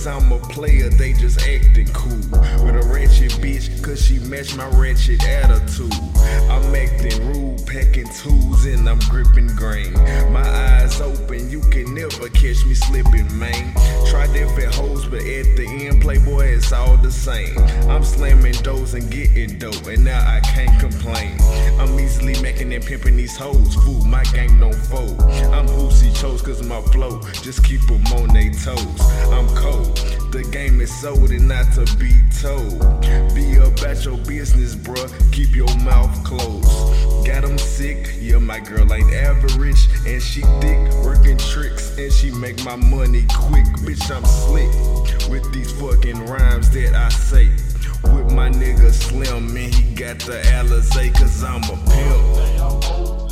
cause I'm a player, they just acting cool. With a ratchet bitch, cause she match my ratchet attitude. I'm acting rude, packing tools, and I'm gripping grain. My eyes open, you can never catch me slipping, man. Try different hoes, but at the end, playboy, it's all the same. I'm slamming doors and getting dope, and now I can't complain. I'm easily making and pimping these hoes. Fool, my game don't fold. I'm who she chose cause my flow just keep them on they toes. I'm cold, the game is sold and not to be told. Be about your business, bruh, keep your mouth closed. Got them sick, yeah, my girl ain't average, and she thick, working tricks, and she make my money quick. Bitch, I'm slick with these fucking rhymes that I say. With my nigga Slim, man, he got the Alizé, cause I'm a pimp.